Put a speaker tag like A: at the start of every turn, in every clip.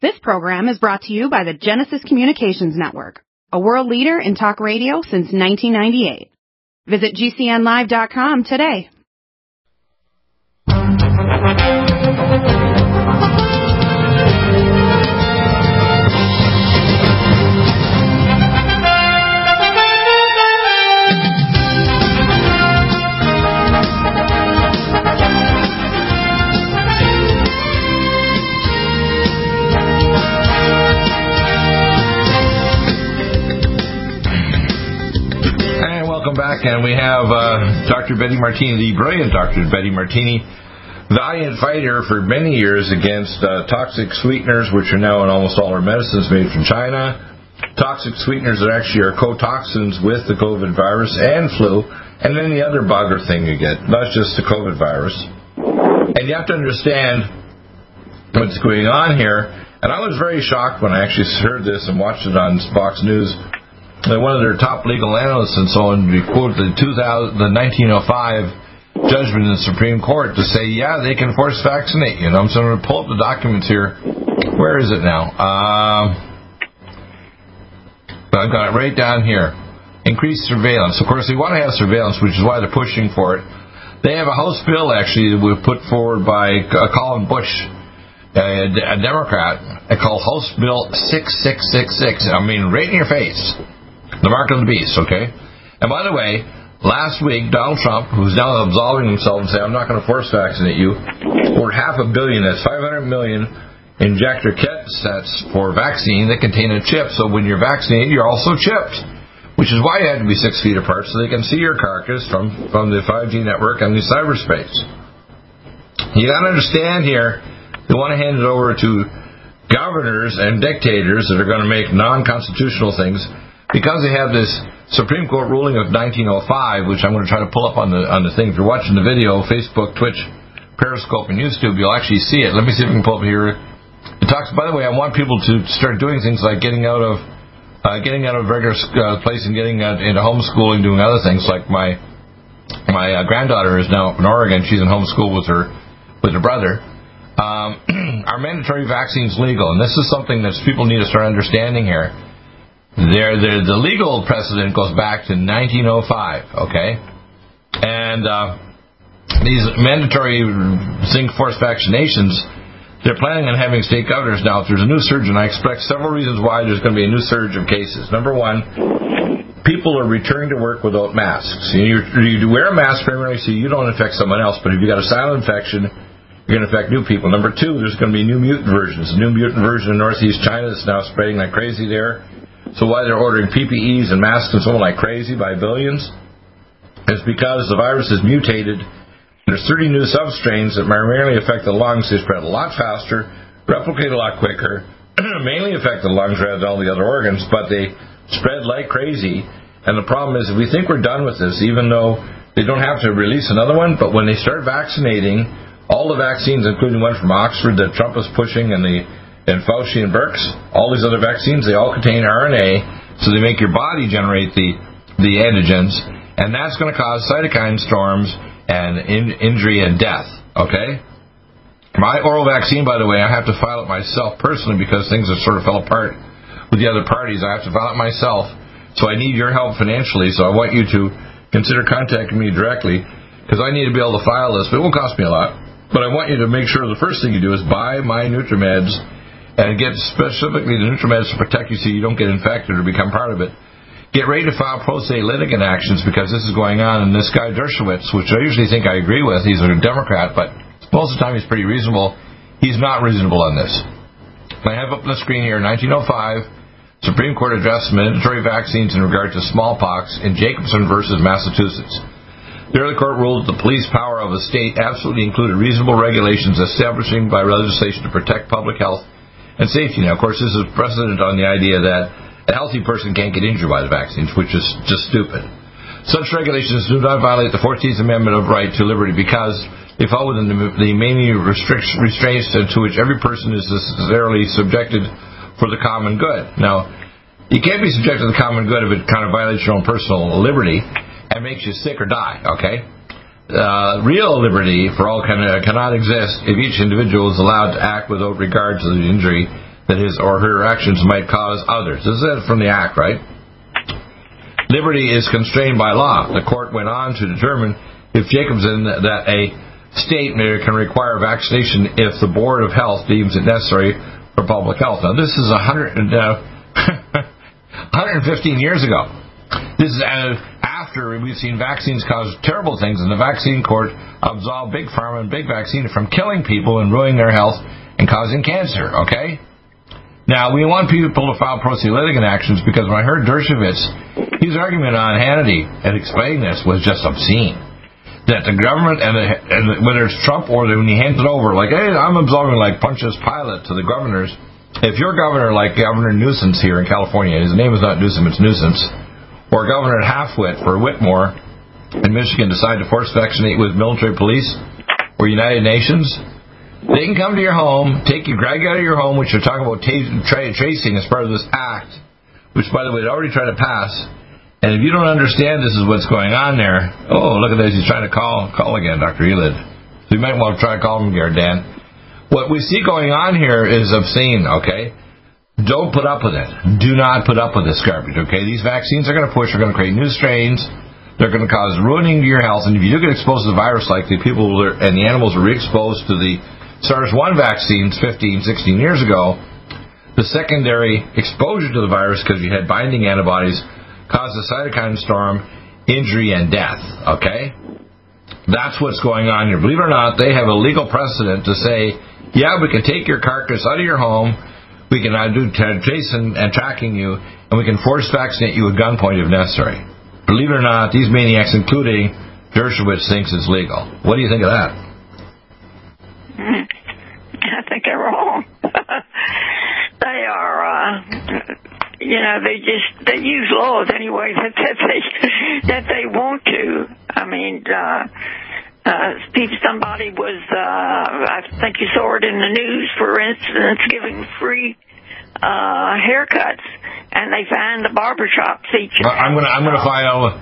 A: This program is brought to you by the Genesis Communications Network, a world leader in talk radio since 1998. Visit GCNlive.com today.
B: Back, and we have Dr. Betty Martini, the brilliant Dr. Betty Martini, valiant fighter for many years against toxic sweeteners, which are now in almost all our medicines made from China. Toxic sweeteners that actually are co-toxins with the COVID virus and flu, and any other bug or thing you get, not just the COVID virus. And you have to understand what's going on here. And I was very shocked when I actually heard this and watched it on Fox News. One of their top legal analysts and so on quoted the 1905 judgment in the Supreme Court to say, yeah, they can force vaccinate you. And I'm going to pull up the documents here. Where is it now? I've got it right down here. Increased surveillance. Of course, they want to have surveillance, which is why they're pushing for it. They have a House bill, actually, that was put forward by Colin Bush, a Democrat, called House Bill 6666. I mean, right in your face. The mark of the beast, okay? And by the way, last week, Donald Trump, who's now absolving himself and saying, I'm not going to force vaccinate you, ordered $500 million, that's $500 million injector kit sets for vaccine that contain a chip. So when you're vaccinated, you're also chipped, which is why you have to be 6 feet apart so they can see your carcass from the 5G network and the cyberspace. You got to understand here, they want to hand it over to governors and dictators that are going to make non-constitutional things. Because they have this Supreme Court ruling of 1905, which I'm going to try to pull up on the thing. If you're watching the video, Facebook, Twitch, Periscope, and YouTube, you'll actually see it. Let me see if we can pull up here. It talks. By the way, I want people to start doing things like getting out of regular place and getting into homeschooling, doing other things. Like my granddaughter is now up in Oregon. She's in homeschool with her brother. Are mandatory vaccines legal? And this is something that people need to start understanding here. The legal precedent goes back to 1905, okay? And these mandatory forced vaccinations, they're planning on having state governors now. If there's a new surge, and I expect several reasons why there's going to be a new surge of cases. Number one, people are returning to work without masks. You wear a mask primarily so you don't infect someone else, but if you got a silent infection, you're going to affect new people. Number two, there's going to be new mutant versions. A new mutant version in Northeast China that's now spreading like crazy there. So why they're ordering PPEs and masks and so on like crazy by billions is because the virus is mutated. There's 30 new substrains that primarily affect the lungs. They spread a lot faster, replicate a lot quicker, mainly affect the lungs rather than all the other organs, but they spread like crazy. And the problem is, if we think we're done with this, even though they don't have to release another one, but when they start vaccinating, all the vaccines, including one from Oxford that Trump is pushing and Fauci and Birx, all these other vaccines, they all contain RNA, so they make your body generate the antigens, and that's going to cause cytokine storms and injury and death, okay? My oral vaccine, by the way, I have to file it myself personally because things have sort of fell apart with the other parties. I have to file it myself, so I need your help financially, so I want you to consider contacting me directly because I need to be able to file this, but it won't cost me a lot. But I want you to make sure the first thing you do is buy my NutriMeds and get specifically the NutriMeds to protect you so you don't get infected or become part of it. Get ready to file pro se litigant actions because this is going on. And this guy Dershowitz, which I usually think I agree with, he's a Democrat, but most of the time he's pretty reasonable. He's not reasonable on this. I have up on the screen here, 1905, Supreme Court addressed mandatory vaccines in regard to smallpox in Jacobson versus Massachusetts. There the court ruled that the police power of a state absolutely included reasonable regulations establishing by legislation to protect public health and safety. Now, of course, this is precedent on the idea that a healthy person can't get injured by the vaccines, which is just stupid. Such regulations do not violate the 14th Amendment of right to liberty because they fall within the many restraints to which every person is necessarily subjected for the common good. Now, you can't be subjected to the common good if it kind of violates your own personal liberty and makes you sick or die, okay? Real liberty for all cannot exist if each individual is allowed to act without regard to the injury that his or her actions might cause others. This is from the Act, right? Liberty is constrained by law. The court went on to determine if Jacobson that a state can require vaccination if the Board of Health deems it necessary for public health. Now, this is 115 years ago. This is after we've seen vaccines cause terrible things, and the vaccine court absolved Big Pharma and Big Vaccine from killing people and ruining their health and causing cancer, okay? Now, we want people to file pro se litigant actions because when I heard Dershowitz, his argument on Hannity and explaining this was just obscene. That the government, and whether it's Trump or when he hands it over, like, hey, I'm absolving like Pontius Pilate to the governors. If your governor, like Governor Nuisance here in California, his name is not Newsom, it's Nuisance, or Governor Halfwit or Whitmore in Michigan decide to force vaccinate with military police or United Nations, they can come to your home, drag you out of your home, which you're talking about tracing as part of this act, which, by the way, they already tried to pass. And if you don't understand this is what's going on there, oh, look at this, he's trying to call again, Dr. Elid. So you might want to try to call him here, Dan. What we see going on here is obscene, okay? Don't put up with it. Do not put up with this garbage, okay? These vaccines are going to push, are going to create new strains. They're going to cause ruining to your health. And if you do get exposed to the virus like the people and the animals were re-exposed to the SARS-1 vaccines 15, 16 years ago, the secondary exposure to the virus because you had binding antibodies caused a cytokine storm, injury, and death, okay? That's what's going on here. Believe it or not, they have a legal precedent to say, yeah, we can take your carcass out of your home, we can do tracing and tracking you, and we can force vaccinate you at gunpoint if necessary. Believe it or not, these maniacs, including Dershowitz, thinks it's legal. What do you think of that?
C: I think they're wrong. They are, they use laws anyway that they want to. I mean, somebody was, I think you saw it in the news, for instance, giving free haircuts, and they fined the barbershop teacher.
B: I'm gonna file.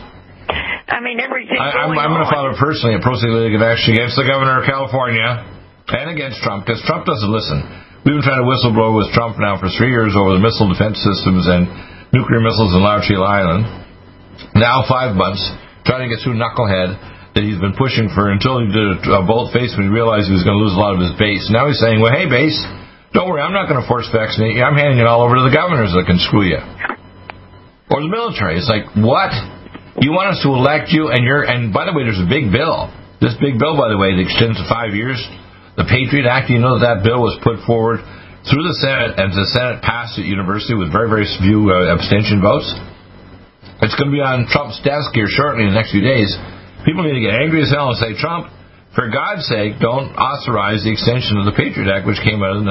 C: I mean, everything.
B: I'm going to file it personally, a pro se litigant action against the governor of California and against Trump, because Trump doesn't listen. We've been trying to whistleblow with Trump now for 3 years over the missile defense systems and nuclear missiles in Loutreel Island. Now 5 months, trying to get through Knucklehead that he's been pushing for until he did a bold face when he realized he was going to lose a lot of his base. Now he's saying, well, hey, base, don't worry, I'm not going to force vaccinate you. I'm handing it all over to the governors that can screw you. Or the military. It's like, what? You want us to elect you, and by the way, there's a big bill. This big bill, by the way, that extends to 5 years. The Patriot Act, you know that bill was put forward through the Senate, and the Senate passed at university with very, very few abstention votes. It's going to be on Trump's desk here shortly in the next few days. People need to get angry as hell and say, Trump, for God's sake, don't authorize the extension of the Patriot Act, which came out of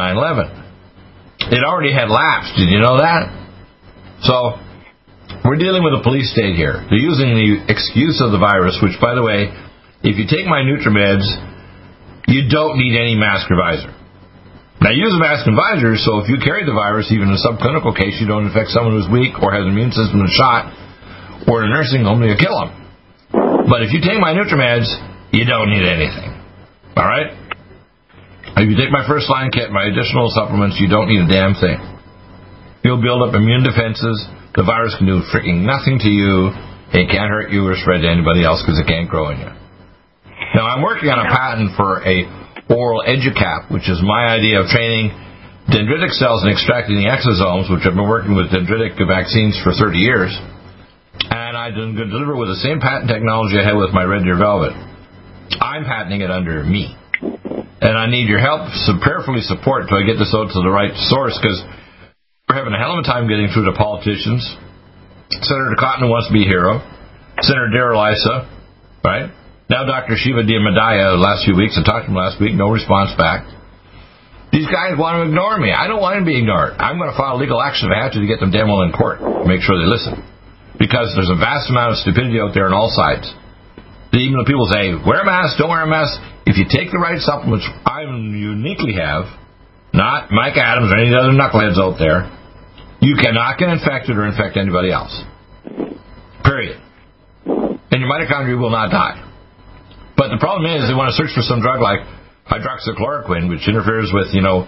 B: 9/11. It already had lapsed. Did you know that? So we're dealing with a police state here. They're using the excuse of the virus, which, by the way, if you take my NutriMeds, you don't need any mask or visor. Now, use a mask and visor, so if you carry the virus, even in a subclinical case, you don't infect someone who's weak or has an immune system that's shot, or in a nursing home, you'll kill them. But if you take my NutriMeds, you don't need anything. All right? If you take my first line kit, my additional supplements, you don't need a damn thing. You'll build up immune defenses. The virus can do freaking nothing to you. It can't hurt you or spread to anybody else because it can't grow in you. Now, I'm working on a patent for a oral EduCap, which is my idea of training dendritic cells and extracting the exosomes, which I've been working with dendritic vaccines for 30 years. And I deliver with the same patent technology I had with my Red Deer Velvet. I'm patenting it under me. And I need your help, prayerfully support till I get this out to the right source, because we're having a hell of a time getting through to politicians. Senator Cotton wants to be a hero. Senator Darrell Issa, right? Now Dr. Shiva Diamadaya, the last few weeks, I talked to him last week, no response back. These guys want to ignore me. I don't want to be ignored. I'm going to file legal action if I have to get them damn well in court. Make sure they listen. Because there's a vast amount of stupidity out there on all sides. Even the people say, wear a mask, don't wear a mask. If you take the right supplements, I uniquely have, not Mike Adams or any other knuckleheads out there, you cannot get infected or infect anybody else. Period. And your mitochondria will not die. But the problem is they want to search for some drug like hydroxychloroquine, which interferes with, the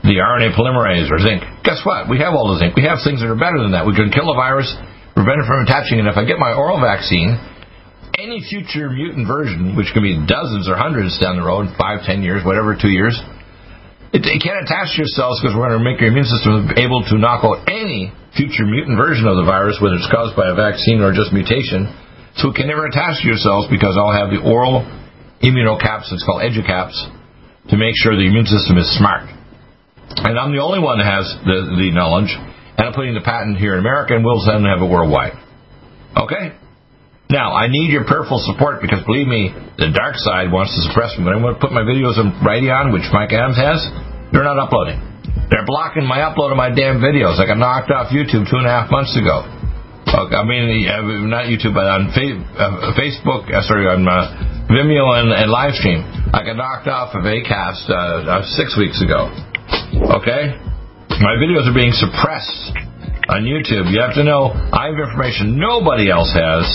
B: the RNA polymerase or zinc. Guess what? We have all the zinc. We have things that are better than that. We can kill a virus, prevent it from attaching. And if I get my oral vaccine, any future mutant version, which can be dozens or hundreds down the road, 5, 10 years, whatever, 2 years, it can't attach to your cells because we're going to make your immune system able to knock out any future mutant version of the virus, whether it's caused by a vaccine or just mutation. So it can never attach to your cells because I'll have the oral immunocaps, it's called EduCaps, to make sure the immune system is smart. And I'm the only one that has the knowledge, and I'm putting the patent here in America, and we'll send have it worldwide. Okay? Now, I need your peripheral support because, believe me, the dark side wants to suppress me. When I want to put my videos on Brighteon, which Mike Adams has, they're not uploading. They're blocking my upload of my damn videos. I got knocked off YouTube 2.5 months ago. I mean, not YouTube, but on Facebook, on Vimeo and Livestream. I got knocked off of Acast 6 weeks ago. Okay? My videos are being suppressed on YouTube. You have to know, I have information nobody else has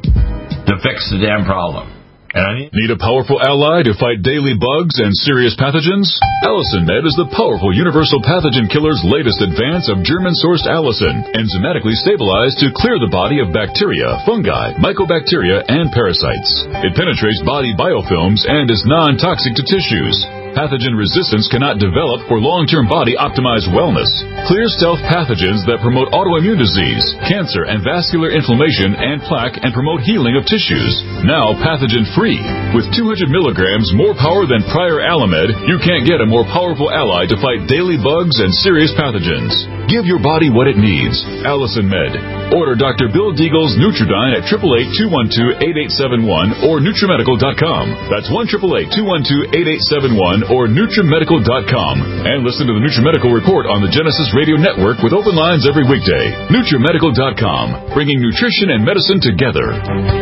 B: to fix the damn problem. And I
D: need a powerful ally to fight daily bugs and serious pathogens? Allicin Med is the powerful universal pathogen killer's latest advance of German-sourced allicin, enzymatically stabilized to clear the body of bacteria, fungi, mycobacteria, and parasites. It penetrates body biofilms and is non-toxic to tissues. Pathogen resistance cannot develop for long-term body-optimized wellness. Clear stealth pathogens that promote autoimmune disease, cancer, and vascular inflammation and plaque and promote healing of tissues. Now pathogen-free. With 200 milligrams more power than prior Alamed, you can't get a more powerful ally to fight daily bugs and serious pathogens. Give your body what it needs. Allicin Med. Order Dr. Bill Deagle's Nutridyne at 888-212-8871 or NutriMedical.com. That's 1-888-212-8871 or NutriMedical.com. And listen to the NutriMedical Report on the Genesis Radio Network with open lines every weekday. NutriMedical.com, bringing nutrition and medicine together.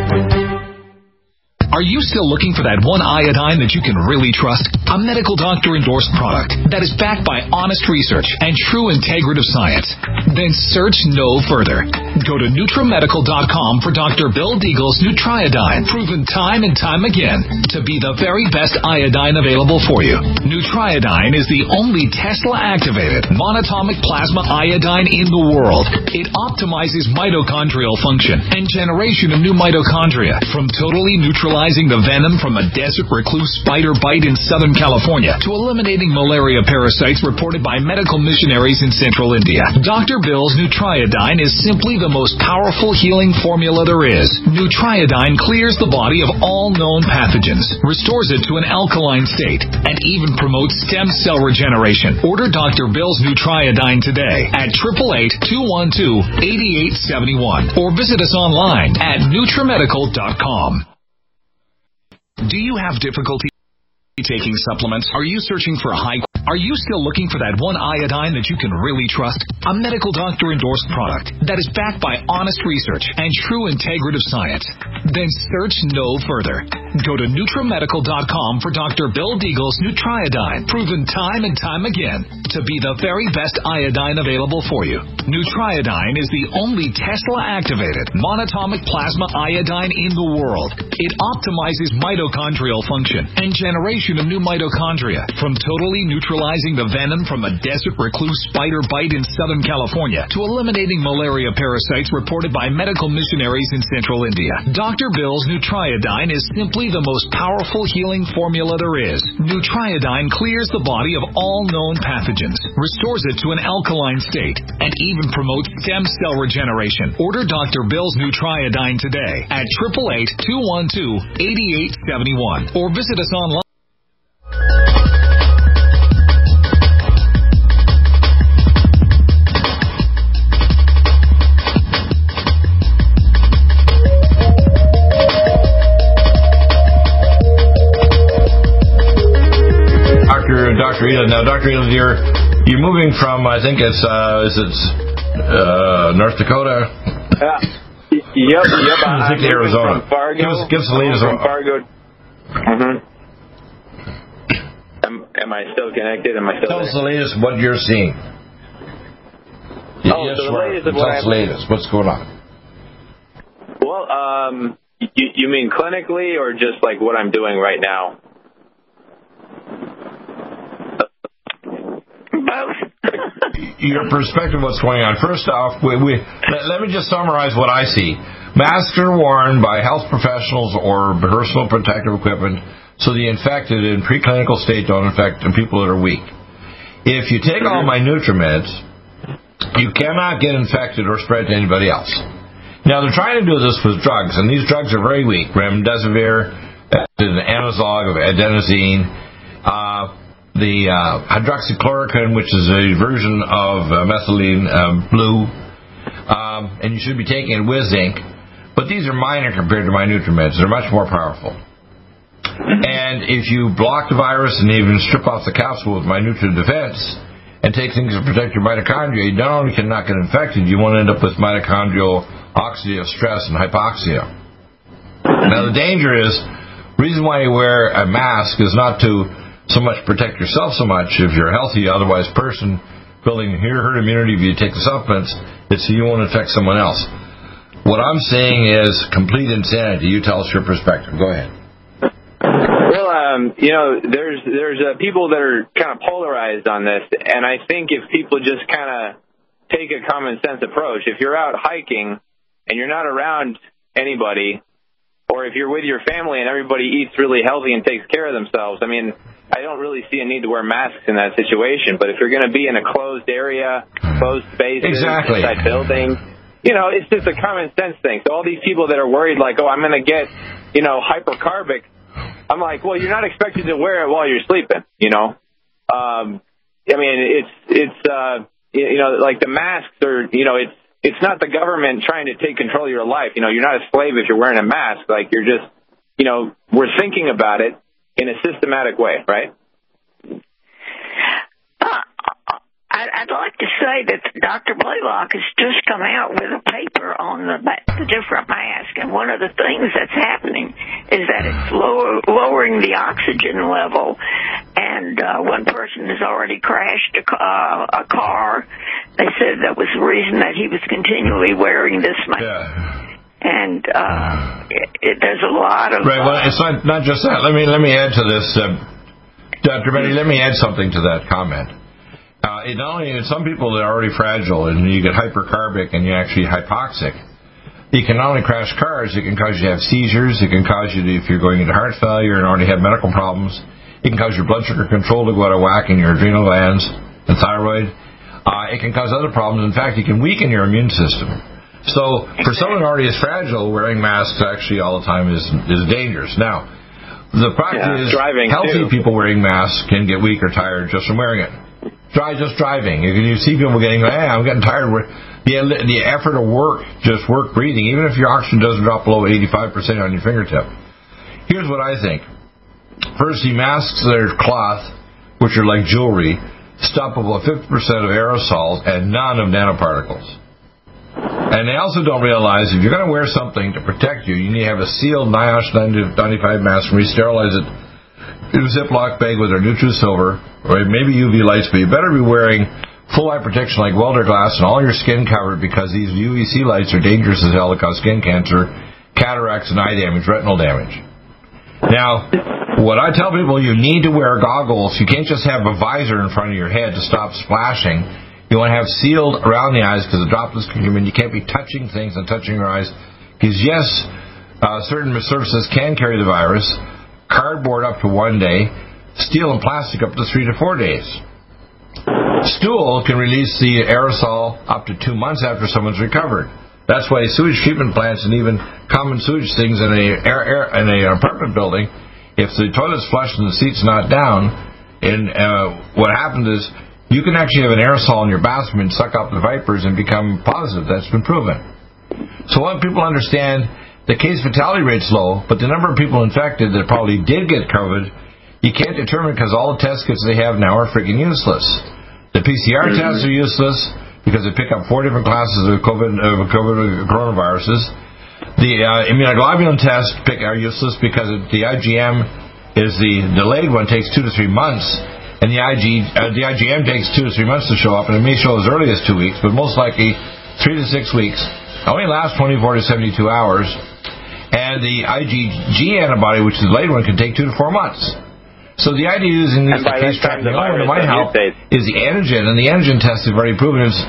E: Are you still looking for that one iodine that you can really trust? A medical doctor-endorsed product that is backed by honest research and true integrative science? Then search no further. Go to NutriMedical.com for Dr. Bill Deagle's Nutriodine, proven time and time again to be the very best iodine available for you. Nutriodine is the only Tesla-activated monatomic plasma iodine in the world. It optimizes mitochondrial function and generation of new mitochondria from totally neutralizing the venom from a desert recluse spider bite in Southern California to eliminating malaria parasites reported by medical missionaries in Central India. Dr. Bill's Nutriodine is simply the most powerful healing formula there is. Nutriodine clears the body of all known pathogens, restores it to an alkaline state, and even promotes stem cell regeneration. Order Dr. Bill's Nutriodine today at 888-212-8871 or visit us online at NutriMedical.com. Do you have difficulty taking supplements? Are you searching for Are you still looking for that one iodine that you can really trust? A medical doctor-endorsed product that is backed by honest research and true integrative science? Then search no further. Go to NutriMedical.com for Dr. Bill Deagle's Nutriodine, proven time and time again to be the very best iodine available for you. Nutriodine is the only Tesla-activated monatomic plasma iodine in the world. It optimizes mitochondrial function and generation of new mitochondria from totally neutralizing the venom from a desert recluse spider bite in Southern California to eliminating malaria parasites reported by medical missionaries in Central India. Dr. Bill's Nutriodine is simply the most powerful healing formula there is. Nutriodine clears the body of all known pathogens, restores it to an alkaline state, and even promotes stem cell regeneration. Order Dr. Bill's Nutriodine today at 888-212-8871 or visit us online.
B: Dr. Edith. Now, Dr. Edith, you're moving from, I think it's North Dakota?
F: Yep.
B: I think Arizona.
F: From Fargo.
B: Give us the latest.
F: From Fargo. Am I still connected?
B: Tell us the latest what you're seeing.
F: Yes, so the latest of what
B: latest. What's going on?
F: Well, you mean clinically or just like what I'm doing right now?
C: Both.
B: your perspective of what's going on. First off, let me just summarize what I see. Masks are worn by health professionals or personal protective equipment so the infected in preclinical state don't infect people that are weak. If you take all my NutriMeds, you cannot get infected or spread to anybody else. Now, they're trying to do this with drugs, and these drugs are very weak. Remdesivir, an analog of adenosine, the hydroxychloroquine, which is a version of methylene blue, and you should be taking it with zinc. But these are minor compared to my NutriMeds. They're much more powerful. And if you block the virus and even strip off the capsule with my NutriDefense and take things to protect your mitochondria, you not only cannot get infected, you won't end up with mitochondrial oxidative stress and hypoxia. Now, the danger is, reason why you wear a mask is not to so much protect yourself so much if you're a healthy, otherwise person building herd immunity if you take the supplements, it's so you won't infect someone else. What I'm saying is complete insanity. You tell us your perspective. Go ahead.
F: Well, there's people that are kind of polarized on this, and I think if people just kind of take a common sense approach, if you're out hiking and you're not around anybody, or if you're with your family and everybody eats really healthy and takes care of themselves, I mean, I don't really see a need to wear masks in that situation. But if you're going to be in a closed area, closed spaces, inside buildings, it's just a common sense thing. So all these people that are worried, like, oh, I'm going to get, hypercarbic, I'm like, well, you're not expected to wear it while you're sleeping, I mean, like the masks are, it's not the government trying to take control of your life. You're not a slave if you're wearing a mask. Like, you're just, we're thinking about it in a systematic way, right?
C: I'd like to say that Dr. Blaylock has just come out with a paper on the different masks, and one of the things that's happening is that it's lowering the oxygen level, and one person has already crashed a car. They said that was the reason that he was continually wearing this mask. Yeah. And there's a lot of...
B: Right, well, it's not just that. Let me add to this. Dr. Benny, let me add something to that comment. Some people that are already fragile, and you get hypercarbic and you're actually hypoxic, you can not only crash cars, it can cause you to have seizures, it can cause you to, if you're going into heart failure and already have medical problems, it can cause your blood sugar control to go out of whack in your adrenal glands and thyroid. It can cause other problems. In fact, it can weaken your immune system. So for someone who already is fragile, wearing masks actually all the time is dangerous. Now, the fact is, healthy people wearing masks can get weak or tired just from wearing it. Just driving. You see people getting, I'm getting tired. The effort of work breathing, even if your oxygen doesn't drop below 85% on your fingertip. Here's what I think. First, the masks that are cloth, which are like jewelry, stop about 50% of aerosols and none of nanoparticles. And they also don't realize if you're going to wear something to protect you, you need to have a sealed NIOSH 95 mask, re-sterilize it in a Ziploc bag with our NutriSilver, or maybe UV lights, but you better be wearing full eye protection like welder glass and all your skin covered, because these UVC lights are dangerous as hell to cause skin cancer, cataracts, and eye damage, retinal damage. Now, what I tell people, you need to wear goggles. You can't just have a visor in front of your head to stop splashing. You want to have sealed around the eyes because the droplets can come in. You can't be touching things and touching your eyes because, yes, certain surfaces can carry the virus. Cardboard up to 1 day, steel and plastic up to 3 to 4 days. Stool can release the aerosol up to 2 months after someone's recovered. That's why sewage treatment plants and even common sewage things in an apartment building, if the toilet's flushed and the seat's not down, what happens is you can actually have an aerosol in your bathroom and suck up the vipers and become positive. That's been proven. So what people understand, the case fatality rate's low, but the number of people infected that probably did get COVID, you can't determine because all the test kits they have now are freaking useless. The PCR tests are useless because they pick up 4 different classes of coronaviruses. The immunoglobulin tests are useless because the IgM is the delayed one, takes 2 to 3 months, and the IgM takes 2 to 3 months to show up, and it may show as early as 2 weeks, but most likely 3 to 6 weeks. It only lasts 24 to 72 hours. And the IgG antibody, which is the delayed one, can take 2 to 4 months. So the idea of using this case tracking that might help is the antigen, and the antigen test is already proven is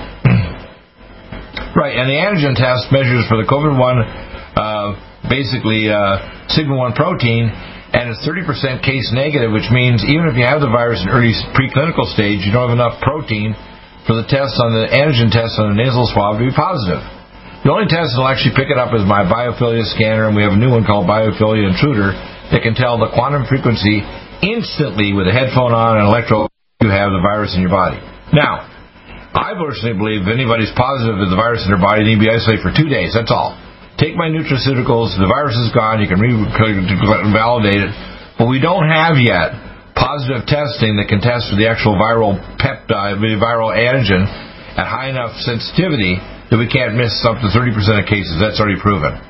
B: right. And the antigen test measures for the COVID-1, basically sigma-1 protein, and it's 30% case negative, which means even if you have the virus in early preclinical stage, you don't have enough protein for the test on the antigen test on the nasal swab to be positive. The only test that will actually pick it up is my biophilia scanner, and we have a new one called Biophilia Intruder that can tell the quantum frequency instantly with a headphone on and electrode you have the virus in your body. Now, I personally believe if anybody's positive with the virus in their body, they need to be isolated for 2 days. That's all. Take my nutraceuticals. The virus is gone. You can validate it. But we don't have yet positive testing that can test for the actual viral peptide, the viral antigen at high enough sensitivity that we can't miss up to 30% of cases. That's already proven.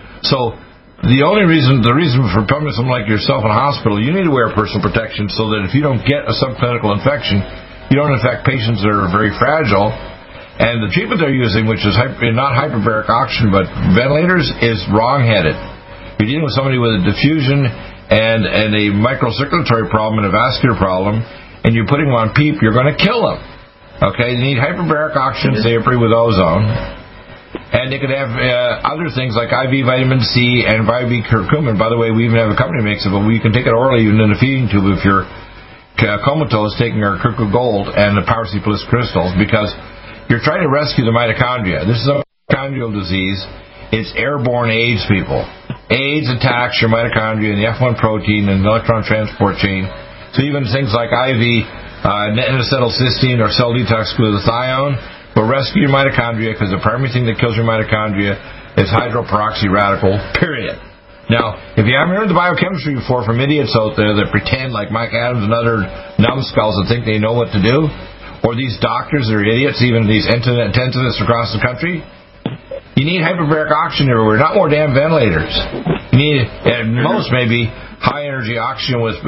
B: So the reason for putting someone like yourself in a hospital, you need to wear personal protection so that if you don't get a subclinical infection, you don't infect patients that are very fragile. And the treatment they're using, which is not hyperbaric oxygen but ventilators, is wrong-headed. You're dealing with somebody with a diffusion and a microcirculatory problem and a vascular problem, and you're putting them on PEEP, you're going to kill them. Okay, they need hyperbaric oxygen therapy with ozone. And they could have other things like IV vitamin C and IV curcumin. By the way, we even have a company that makes it, but we can take it orally even in a feeding tube if you're comatose, taking our Kirkwood Gold and the Power C Plus crystals, because you're trying to rescue the mitochondria. This is a mitochondrial disease. It's airborne AIDS, people. AIDS attacks your mitochondria and the F1 protein and the electron transport chain. So even things like IV N-acetylcysteine or cell detox glutathione will rescue your mitochondria, because the primary thing that kills your mitochondria is hydroperoxy radical, period. Now, if you haven't heard the biochemistry before from idiots out there that pretend like Mike Adams and other numbskulls that think they know what to do, or these doctors that are idiots, even these intensivists across the country, you need hyperbaric oxygen everywhere, not more damn ventilators. You need, at most, maybe high-energy oxygen with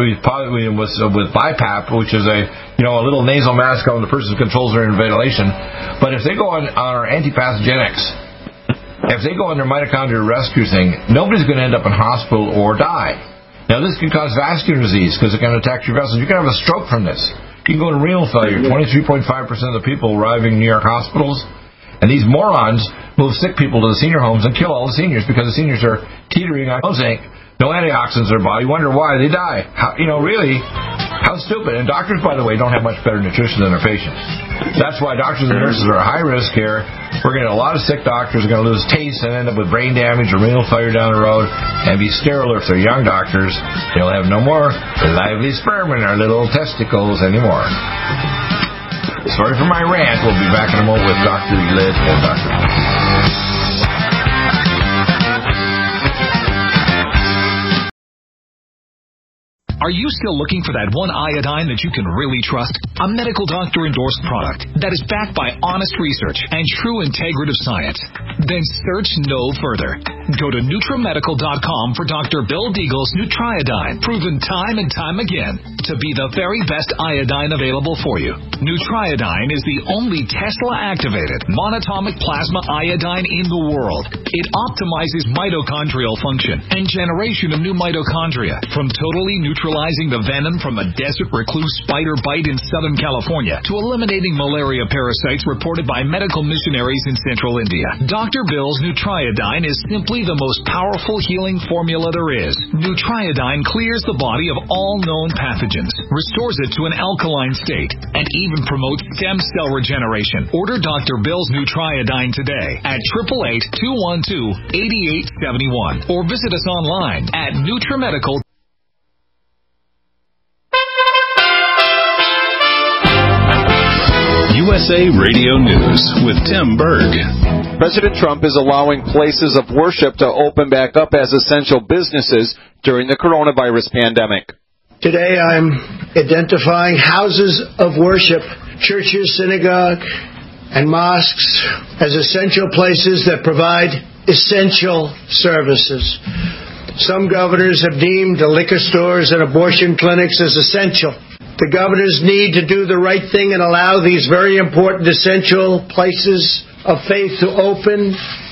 B: BiPAP, which is a little nasal mask on the person who controls their ventilation. But if they go on our antipathogenics, if they go on their mitochondrial rescue thing, nobody's going to end up in hospital or die. Now, this can cause vascular disease because it can attack your vessels. You can have a stroke from this. You can go to renal failure. 23.5% of the people arriving in New York hospitals. And these morons move sick people to the senior homes and kill all the seniors because the seniors are teetering on zinc, no antioxidants in their body. Wonder why they die. Really, how stupid. And doctors, by the way, don't have much better nutrition than their patients. That's why doctors and nurses are high risk here. We're going to get a lot of sick doctors are going to lose taste and end up with brain damage or renal failure down the road and be sterile if they're young doctors. They'll have no more lively sperm in their little testicles anymore. Sorry for my rant. We'll be back in a moment with Dr. Liz and Dr.
E: Are you still looking for that one iodine that you can really trust? A medical doctor endorsed product that is backed by honest research and true integrative science? Then search no further. Go to NutriMedical.com for Dr. Bill Deagle's Nutriodine, proven time and time again to be the very best iodine available for you. Nutriodine is the only Tesla-activated monatomic plasma iodine in the world. It optimizes mitochondrial function and generation of new mitochondria, from totally neutralizing the venom from a desert recluse spider bite in Southern California to eliminating malaria parasites reported by medical missionaries in Central India. Dr. Bill's Nutriodine is simply the most powerful healing formula there is. Nutriodine clears the body of all known pathogens, restores it to an alkaline state, and even promotes stem cell regeneration. Order Dr. Bill's Nutriodine today at 888-212-8871 or visit us online at NutriMedical.
D: USA Radio News with Tim Berg.
G: President Trump is allowing places of worship to open back up as essential businesses during the coronavirus pandemic.
H: Today I'm identifying houses of worship, churches, synagogue, and mosques as essential places that provide essential services. Some governors have deemed the liquor stores and abortion clinics as essential. The governors need to do the right thing and allow these very important essential places of faith to open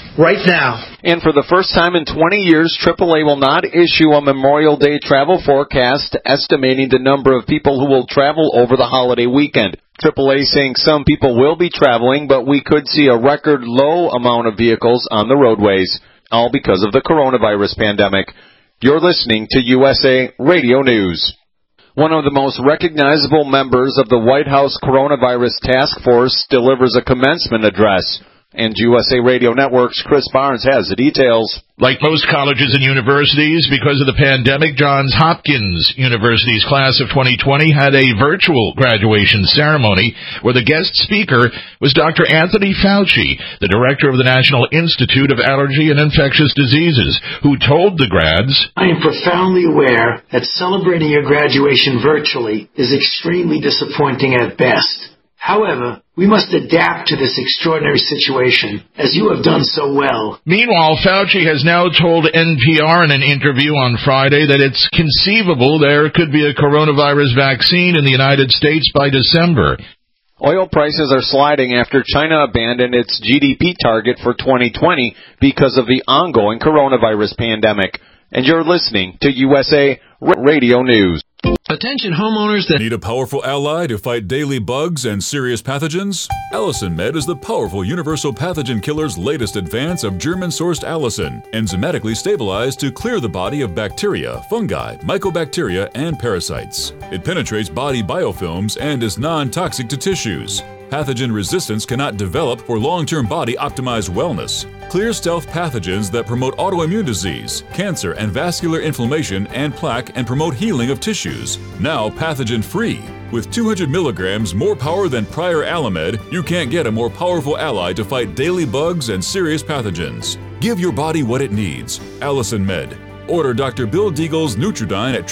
H: right now.
G: And for the first time in 20 years, AAA will not issue a Memorial Day travel forecast estimating the number of people who will travel over the holiday weekend. AAA saying some people will be traveling, but we could see a record low amount of vehicles on the roadways, all because of the coronavirus pandemic. You're listening to USA Radio News. One of the most recognizable members of the White House Coronavirus Task Force delivers a commencement address. And USA Radio Network's Chris Barnes has the details.
I: Like most colleges and universities, because of the pandemic, Johns Hopkins University's class of 2020 had a virtual graduation ceremony where the guest speaker was Dr. Anthony Fauci, the director of the National Institute of Allergy and Infectious Diseases, who told the grads,
J: I am profoundly aware that celebrating your graduation virtually is extremely disappointing at best. However, we must adapt to this extraordinary situation, as you have done so well.
I: Meanwhile, Fauci has now told NPR in an interview on Friday that it's conceivable there could be a coronavirus vaccine in the United States by December.
G: Oil prices are sliding after China abandoned its GDP target for 2020 because of the ongoing coronavirus pandemic. And you're listening to USA Radio News.
K: Attention homeowners that
D: need a powerful ally to fight daily bugs and serious pathogens? Allicin Med is the powerful universal pathogen killer's latest advance of German-sourced allicin, enzymatically stabilized to clear the body of bacteria, fungi, mycobacteria, and parasites. It penetrates body biofilms and is non-toxic to tissues. Pathogen resistance cannot develop for long-term body-optimized wellness. Clear stealth pathogens that promote autoimmune disease, cancer and vascular inflammation and plaque and promote healing of tissues. Now pathogen-free. With 200 milligrams more power than prior Alamed, you can't get a more powerful ally to fight daily bugs and serious pathogens. Give your body what it needs. Allicin Med. Order Dr. Bill Deagle's Nutridyne at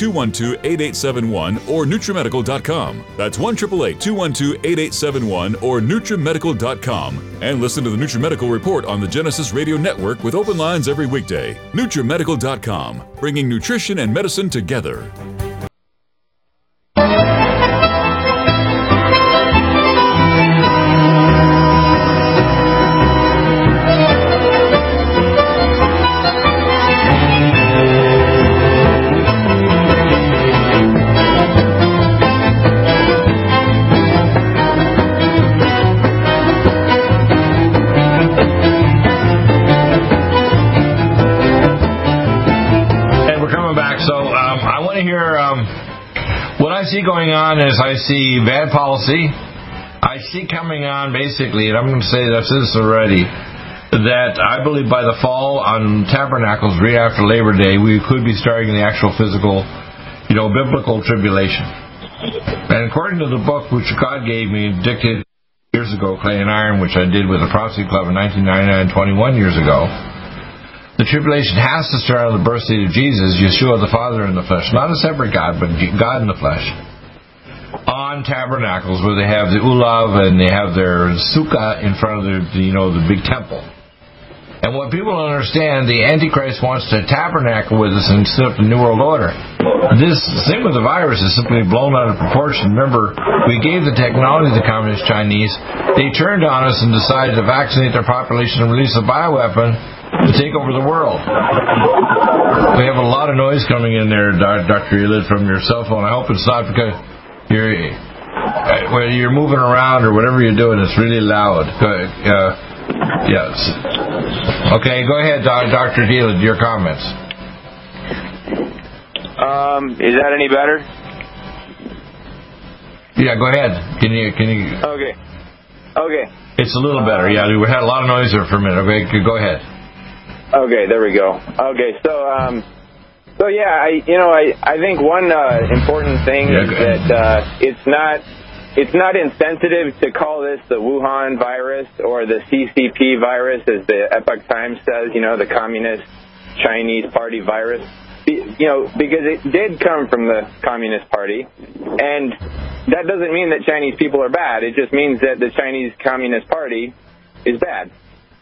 D: 888-212-8871 or NutriMedical.com. That's 1-888-212-8871 or NutriMedical.com. And listen to the NutriMedical Report on the Genesis Radio Network with open lines every weekday. NutriMedical.com, bringing nutrition and medicine together.
B: What I see going on is I see bad policy. I see coming on basically, and I'm going to say this already, that I believe by the fall on Tabernacles, right after Labor Day, we could be starting the actual physical, biblical tribulation. And according to the book which God gave me, dictated years ago, Clay and Iron, which I did with the Prophecy Club in 1999, 21 years ago, the tribulation has to start on the birth date of Jesus, Yeshua the Father in the flesh. Not a separate God, but God in the flesh. On Tabernacles, where they have the Ulav and they have their Sukkah in front of the big temple. And what people don't understand, the Antichrist wants to tabernacle with us and set up the New World Order. This thing with the virus is simply blown out of proportion. Remember, we gave the technology to the Communist Chinese. They turned on us and decided to vaccinate their population and release a bioweapon to take over the world. We have a lot of noise coming in there, Dr. Elid, from your cell phone. I hope it's not because you're moving around or whatever you're doing. It's really loud. Yes. Okay, go ahead, Dr. Elid, your comments.
F: Is that any better?
B: Yeah, go ahead. Can you?
F: Okay.
B: It's a little better. Yeah, we had a lot of noise there for a minute. Okay, go ahead.
F: Okay, there we go. Okay, so yeah, I think one important thing is that it's not insensitive to call this the Wuhan virus or the CCP virus, as the Epoch Times says, the Communist Chinese Party virus, because it did come from the Communist Party, and that doesn't mean that Chinese people are bad. It just means that the Chinese Communist Party is bad.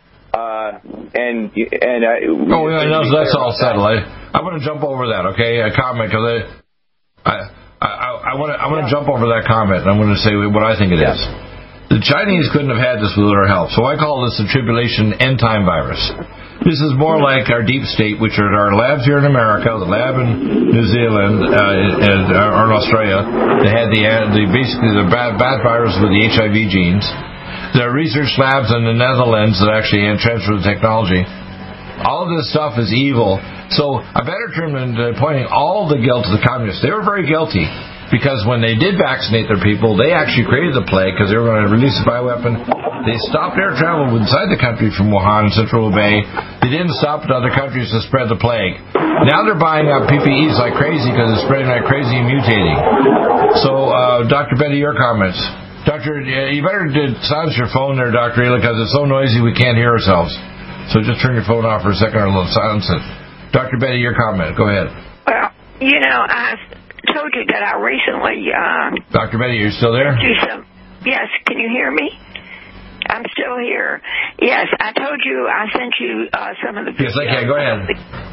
B: That's all settled. I want to jump over that, okay? A comment, because I want to jump over that comment, and I'm going to say what I think it is. The Chinese couldn't have had this without our help. So I call this the tribulation end time virus. This is more like our deep state, which are our labs here in America, the lab in New Zealand, or in Australia. They had basically the bad virus with the HIV genes. There are research labs in the Netherlands that actually transfer the technology. All of this stuff is evil. So a better term than pointing all the guilt to the communists. They were very guilty because when they did vaccinate their people, they actually created the plague because they were going to release a bioweapon. They stopped air travel inside the country from Wuhan and Central Hubei. They didn't stop at other countries to spread the plague. Now they're buying up PPEs like crazy because it's spreading like crazy and mutating. So, Dr. Betty, your comments. Doctor, you better silence your phone there, Dr. Ela, because it's so noisy we can't hear ourselves. So just turn your phone off for a second or silence it. Dr. Betty, your comment. Go ahead.
C: Well, I told you that I recently...
B: Dr. Betty, are you still there?
C: Yes, can you hear me? I'm still here. Yes, I told you I sent you some of the videos.
B: Yes, I can. Go ahead.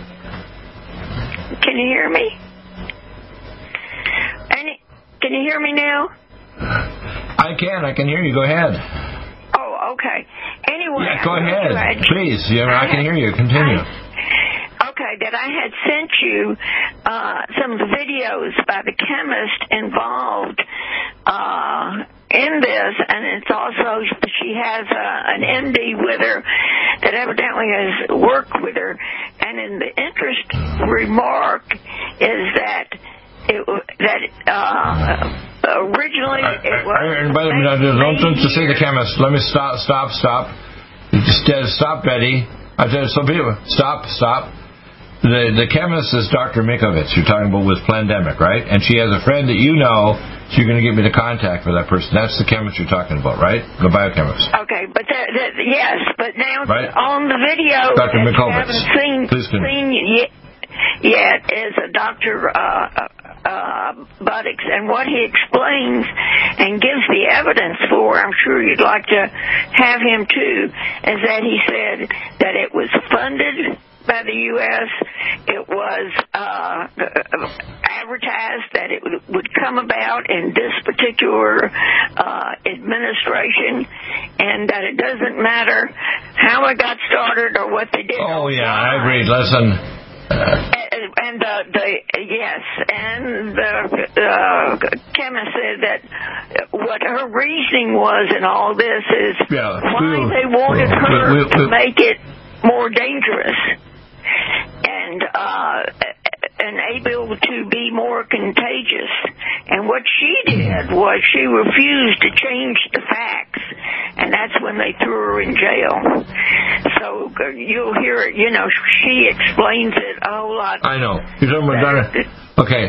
C: Can you hear me? Can you hear me now?
B: I can hear you. Go ahead.
C: Oh, okay. Anyway,
B: yeah, go ahead. Please. I can hear you. Continue.
C: Okay, that I had sent you some of the videos by the chemist involved in this, and it's also, she has an MD with her that evidently has worked with her, and in the interest remark is that originally it was...
B: By the way, don't just say the chemist. Let me stop. Stop, Betty. I tell you, some people, stop. The chemist is Dr. Mikovits you're talking about with Plandemic, right? And she has a friend that you know, so you're going to give me the contact for that person. That's the chemist you're talking about, right? The biochemist.
C: Okay, but yes, but now
B: right?
C: On the video
B: Dr.
C: that
B: Mikovits.
C: you haven't seen yet is a Dr. Buttocks, and what he explains and gives the evidence for, I'm sure you'd like to have him too, is that he said that it was funded by the U.S., it was advertised that it would come about in this particular administration, and that it doesn't matter how it got started or what they did.
B: Oh, yeah, I agree. Listen...
C: And the chemist said that what her reasoning was in all this is why they wanted her to make it more dangerous and able to be more contagious. And what she did was she refused to change the facts, and that's when they threw her in jail. So you'll hear it, she explains it a whole lot.
B: I know. You're talking about Dr. Okay,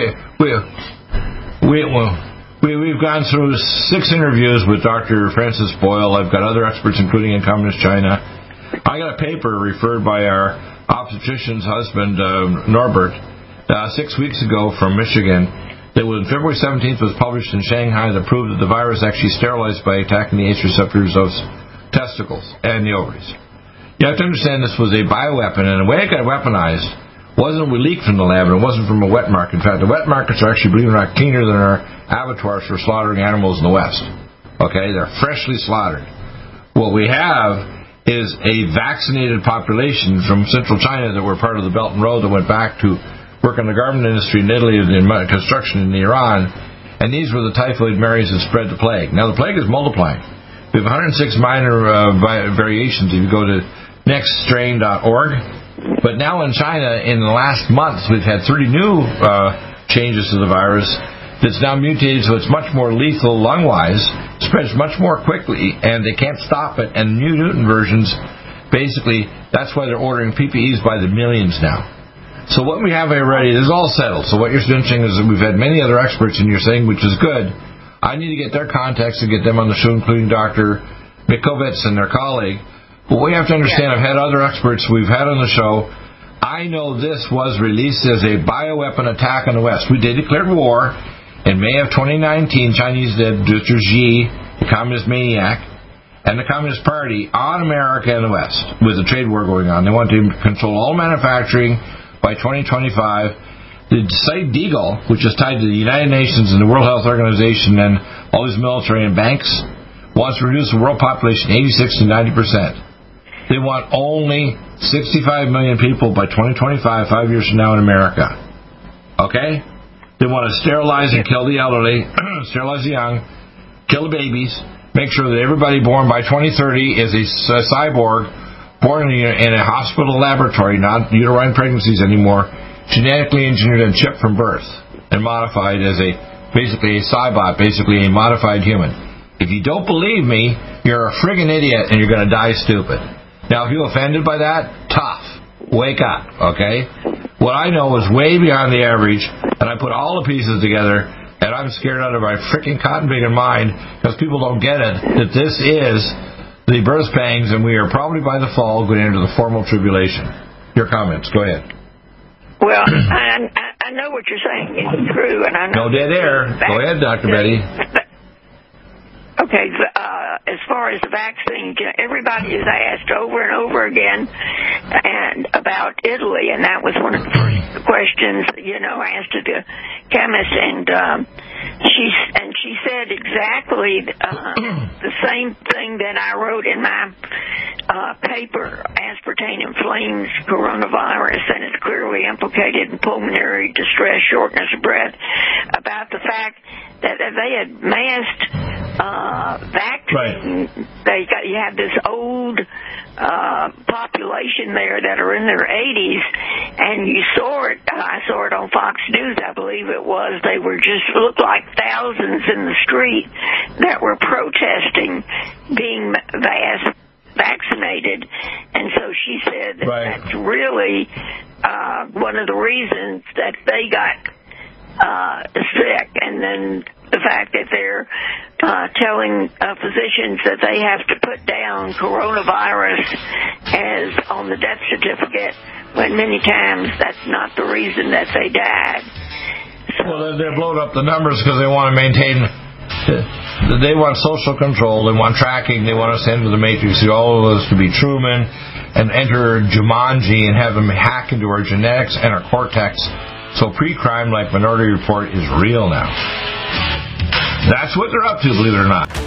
B: we've gone through 6 interviews with Dr. Francis Boyle. I've got other experts, including in Communist China. I got a paper referred by our obstetrician's husband, Norbert, 6 weeks ago from Michigan. That was February 17th was published in Shanghai that proved that the virus actually sterilized by attacking the ACE receptors of testicles and the ovaries. You have to understand this was a bioweapon, and the way it got weaponized wasn't we leaked from the lab, and it wasn't from a wet market. In fact, the wet markets are actually, believe it or not, cleaner than our abattoirs for slaughtering animals in the West. Okay, they're freshly slaughtered. What we have is a vaccinated population from central China that were part of the Belt and Road that went back to work in the garment industry in Italy and in construction in Iran, and these were the typhoid Marys that spread the plague. Now, the plague is multiplying. We have 106 minor variations if you go to nextstrain.org. But now in China, in the last month, we've had 30 new changes to the virus that's now mutated, so it's much more lethal lung-wise, spreads much more quickly, and they can't stop it. And new mutant versions, basically, that's why they're ordering PPEs by the millions now. So what we have already is all settled. So what you're mentioning is that we've had many other experts in your saying, which is good. I need to get their contacts and get them on the show, including Dr. Mikovits and their colleague. But we have to understand, I've had other experts we've had on the show. I know this was released as a bioweapon attack on the West. We declared war in May of 2019. Chinese did, Dr. Xi, the communist maniac, and the Communist Party on America and the West with a trade war going on. They want to control all manufacturing by 2025. The site Deagle, which is tied to the United Nations and the World Health Organization and all these military and banks, wants to reduce the world population 86 to 90%. They want only 65 million people by 2025, 5 years from now in America. Okay? They want to sterilize and kill the elderly, sterilize the young, kill the babies, make sure that everybody born by 2030 is a cyborg, born in a hospital laboratory, not uterine pregnancies anymore, genetically engineered and chipped from birth, and modified as basically a cybot, basically a modified human. If you don't believe me, you're a friggin' idiot and you're going to die stupid. Now, if you're offended by that, tough. Wake up, okay? What I know is way beyond the average, and I put all the pieces together, and I'm scared out of my frickin' cotton picking mind because people don't get it, that this is the birth pangs, and we are probably by the fall going into the formal tribulation. Your comments, go ahead.
C: Well, I know what you're saying is true, and I know...
B: No dead air. Go ahead, Dr. Betty.
C: Okay, as far as the vaccine, everybody is asked over and over again and about Italy, and that was one of the first questions, asked to the chemist, and she said exactly the same thing that I wrote in my paper, Aspartame inflames coronavirus, and it's clearly implicated in pulmonary distress, shortness of breath, about the fact that they had masked vaccine. Right. You have this old population there that are in their 80s, and you saw it. I saw it on Fox News, I believe it was. They were looked like thousands in the street that were protesting being vaccinated, and so she said that that's really one of the reasons that they got sick, and then the fact that they're telling physicians that they have to put down coronavirus as on the death certificate, when many times that's not the reason that they died. So,
B: well, they're blowing up the numbers because they want to maintain... They want social control, they want tracking, they want us into the Matrix, all of us to be Truman and enter Jumanji and have them hack into our genetics and our cortex. So pre-crime like Minority Report is real now. That's what they're up to, believe it or not.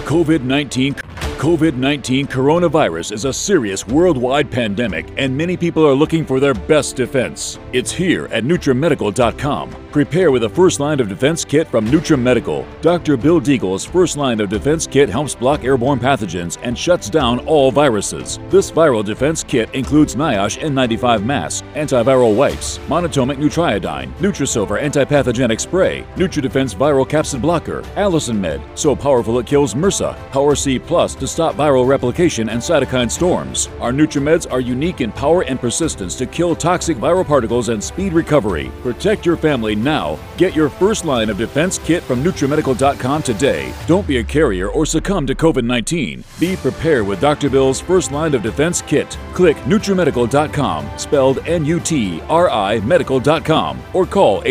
D: COVID-19 coronavirus is a serious worldwide pandemic, and many people are looking for their best defense. It's here at NutriMedical.com. Prepare with a first line of defense kit from NutriMedical. Dr. Bill Deagle's first line of defense kit helps block airborne pathogens and shuts down all viruses. This viral defense kit includes NIOSH N95 mask, antiviral wipes, monatomic Nutriodine, Nutrisilver antipathogenic spray, NutriDefense viral capsid blocker, Allison Med, so powerful it kills MRSA, Power C Plus to stop viral replication and cytokine storms. Our NutriMeds are unique in power and persistence to kill toxic viral particles and speed recovery. Protect your family now. Get your first line of defense kit from NutriMedical.com today. Don't be a carrier or succumb to COVID-19. Be prepared with Dr. Bill's first line of defense kit. Click NutriMedical.com, spelled N-U-T-R-I Medical.com, or call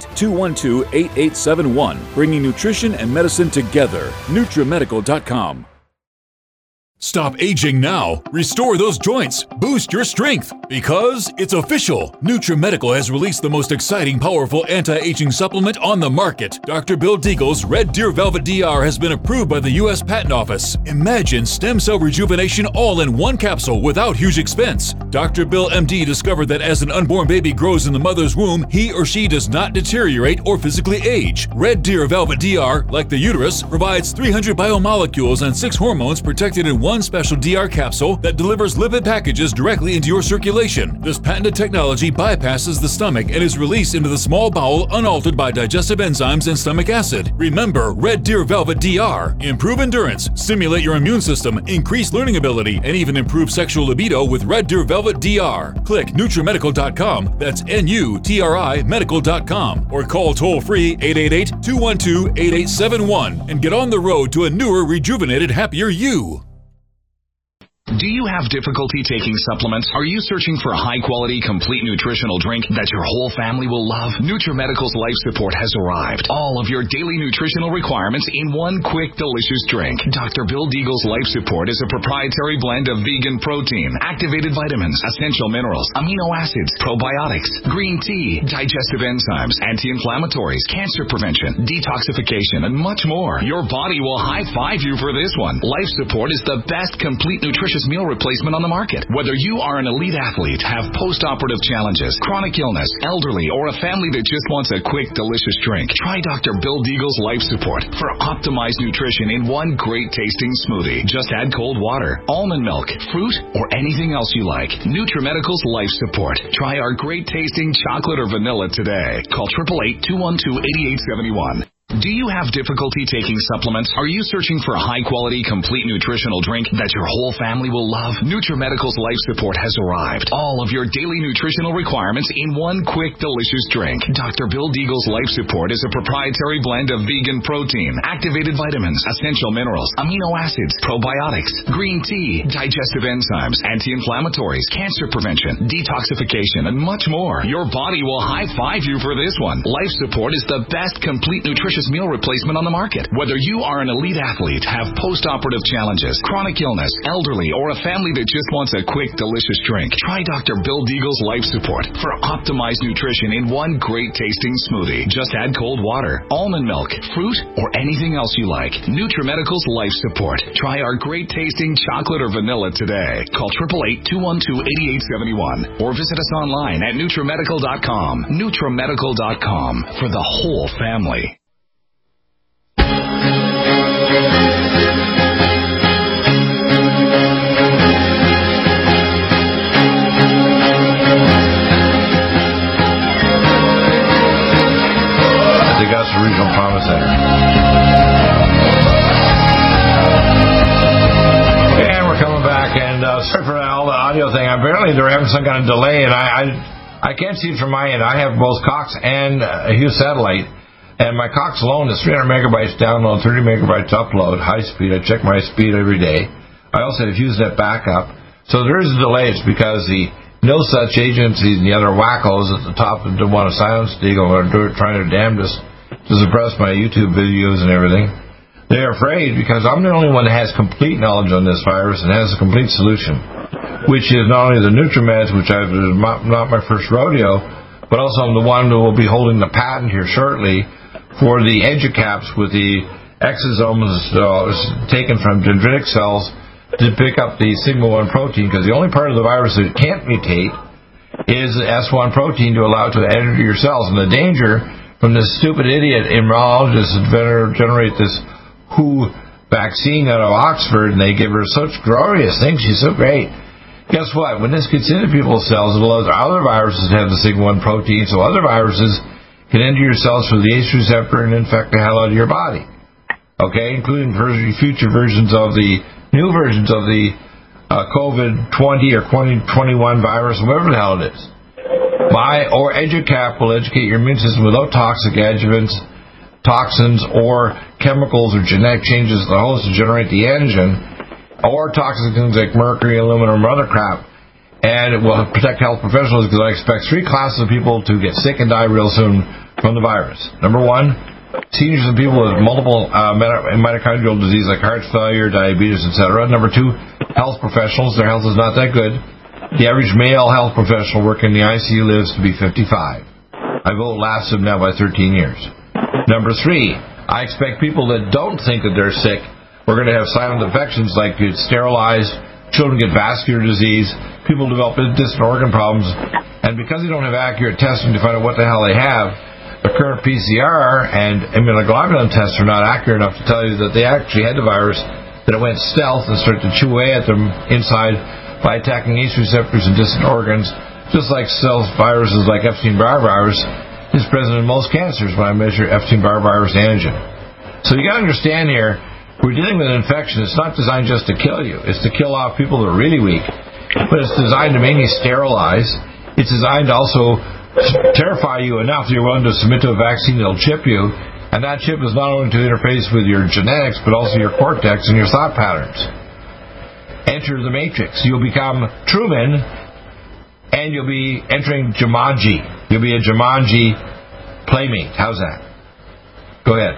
D: 888-212-8871, bringing nutrition and medicine together. NutriMedical.com. Stop aging now. Restore those joints. Boost your strength. Because it's official. NutriMedical has released the most exciting, powerful anti-aging supplement on the market. Dr. Bill Deagle's Red Deer Velvet DR has been approved by the U.S. Patent Office. Imagine stem cell rejuvenation all in one capsule without huge expense. Dr. Bill MD discovered that as an unborn baby grows in the mother's womb, he or she does not deteriorate or physically age. Red Deer Velvet DR, like the uterus, provides 300 biomolecules and 6 hormones protected in one special DR capsule that delivers lipid packages directly into your circulation. This patented technology bypasses the stomach and is released into the small bowel unaltered by digestive enzymes and stomach acid. Remember Red Deer Velvet DR. Improve endurance, stimulate your immune system, increase learning ability, and even improve sexual libido with Red Deer Velvet DR. Click NutriMedical.com, that's N-U-T-R-I Medical.com, or call toll-free 888-212-8871 and get on the road to a newer, rejuvenated, happier you.
E: Do you have difficulty taking supplements? Are you searching for a high-quality, complete nutritional drink that your whole family will love? NutriMedical's Life Support has arrived. All of your daily nutritional requirements in one quick, delicious drink. Dr. Bill Deagle's Life Support is a proprietary blend of vegan protein, activated vitamins, essential minerals, amino acids, probiotics, green tea, digestive enzymes, anti-inflammatories, cancer prevention, detoxification, and much more. Your body will high-five you for this one. Life Support is the best complete nutritious meal replacement on the market. Whether you are an elite athlete, have post-operative challenges, chronic illness, elderly, or a family that just wants a quick, delicious drink, try Dr. Bill Deagle's Life Support for optimized nutrition in one great tasting smoothie. Just add cold water, almond milk, fruit, or anything else you like. NutriMedical's Life Support. Try our great tasting chocolate or vanilla today. Call 888-212-8871. Do you have difficulty taking supplements? Are you searching for a high-quality, complete nutritional drink that your whole family will love? NutriMedical's Life Support has arrived. All of your daily nutritional requirements in one quick, delicious drink. Dr. Bill Deagle's Life Support is a proprietary blend of vegan protein, activated vitamins, essential minerals, amino acids, probiotics, green tea, digestive enzymes, anti-inflammatories, cancer prevention, detoxification, and much more. Your body will high-five you for this one. Life Support is the best complete nutrition meal replacement on the market. Whether you are an elite athlete, have post-operative challenges, chronic illness, elderly, or a family that just wants a quick, delicious drink, try Dr. Bill Deagle's Life Support for optimized nutrition in one great tasting smoothie. Just add cold water, almond milk, fruit, or anything else you like. NutriMedical's Life Support. Try our great tasting chocolate or vanilla today. Call 888-212-8871 or visit us online at NutriMedical.com. NutriMedical.com for the whole family.
B: The Augusta Regional Trauma Center. And we're coming back, and sorry for all the audio thing. Apparently they're having some kind of delay, and I can't see it from my end. I have both Cox and Hughes Satellite, and my Cox alone is 300 megabytes download, 30 megabytes upload, high speed. I check my speed every day. I also have HughesNet backup. So there is a delay. It's because the no such agencies and the other wackos at the top that want to silence Deagle are trying their damnedest to suppress my YouTube videos and everything. They're afraid because I'm the only one that has complete knowledge on this virus and has a complete solution, which is not only the NutriMeds, which is not my first rodeo, but also I'm the one who will be holding the patent here shortly for the EduCaps with the exosomes taken from dendritic cells to pick up the sigma-1 protein, because the only part of the virus that can't mutate is the S1 protein to allow it to enter your cells. And the danger from this stupid idiot immunologist that generate this WHO vaccine out of Oxford, and they give her such glorious things. She's so great. Guess what? When this gets into people's cells, it allows other viruses to have the sigma-1 protein, so other viruses can enter your cells through the ACE receptor and infect the hell out of your body. Okay, including future versions of the new versions of the COVID-20 or 2021 virus, whatever the hell it is. Or EduCap will educate your immune system without toxic adjuvants, toxins, or chemicals or genetic changes to the host to generate the antigen, or toxic things like mercury, aluminum, or other crap. And it will protect health professionals, because I expect 3 classes of people to get sick and die real soon from the virus. Number 1, seniors and people with multiple mitochondrial disease like heart failure, diabetes, etc. Number 2, health professionals. Their health is not that good. The average male health professional working in the ICU lives to be 55. I vote last of them now by 13 years. Number 3, I expect people that don't think that they're sick, we're going to have silent infections like get sterilized, children get vascular disease, people develop distant organ problems, and because they don't have accurate testing to find out what the hell they have, the current PCR and immunoglobulin tests are not accurate enough to tell you that they actually had the virus, that it went stealth and started to chew away at them inside by attacking ACE receptors and distant organs, just like viruses like Epstein-Barr virus is present in most cancers when I measure Epstein-Barr virus antigen. So you got to understand here, we're dealing with an infection. It's not designed just to kill you. It's to kill off people that are really weak. But it's designed to mainly sterilize. It's designed to also terrify you enough that you're willing to submit to a vaccine that'll chip you. And that chip is not only to interface with your genetics, but also your cortex and your thought patterns. enter the Matrix. You'll become Truman, and you'll be entering Jumanji. You'll be a Jumanji playmate. How's that? Go ahead.